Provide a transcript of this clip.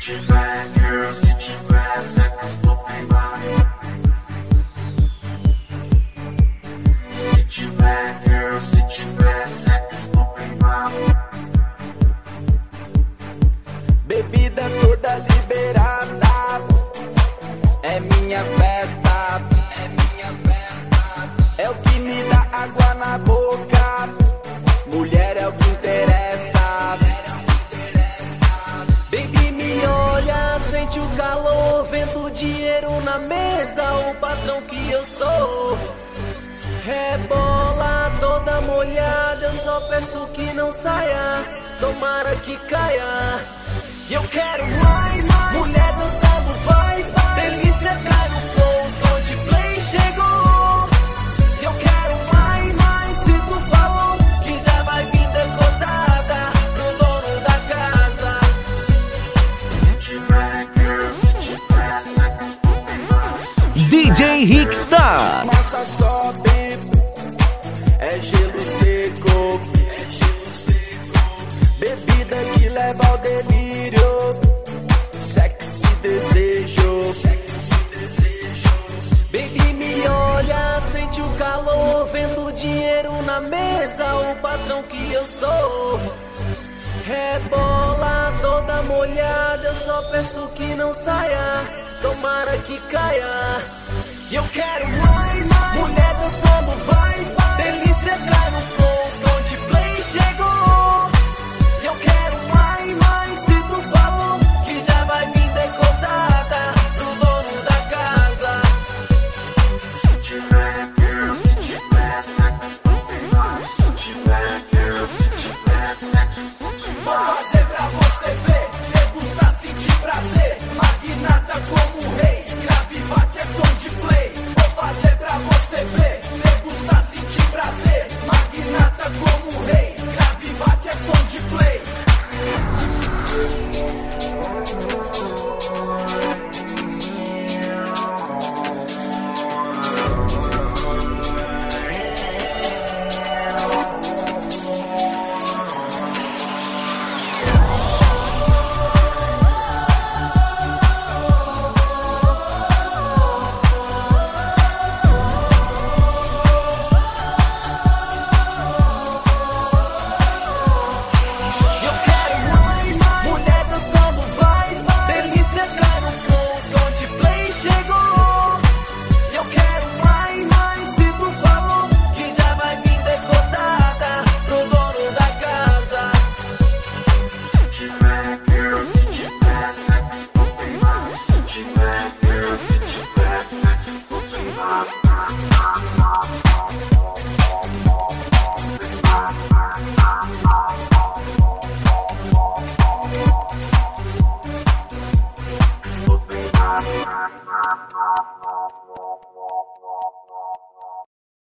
tiver, girl, se tiver sexo no body. Se tiver, girl, se tiver sexo no body. Bebida toda liberada, é minha festa, é minha festa. É o que me dá água na boca, mulher é o que interessa. Baby, me olha, sente o calor, vendo dinheiro na mesa, o patrão que eu sou. Rebola toda molhada, eu só peço que não saia, tomara que caia. E eu quero mais, mulher dançando vai, delícia cai no flow, som de play chegou. E eu quero mais, se tu falou que já vai vir decotada pro dono da casa. Se tiver, girl, se tiver sexo no body. DJ Rickstar. Massa sobe, é gelo seco, é gelo seco. Bebida que leva ao delírio, sexy desejo, sexy desejo. Baby, me olha, sente o calor, vendo dinheiro na mesa, o patrão que eu sou. Rebola toda molhada, eu só peço que não saia, tomara que caia. E eu quero mais, mulher dançando vai, delícia cai no flow, som de play chegou. E eu quero mais,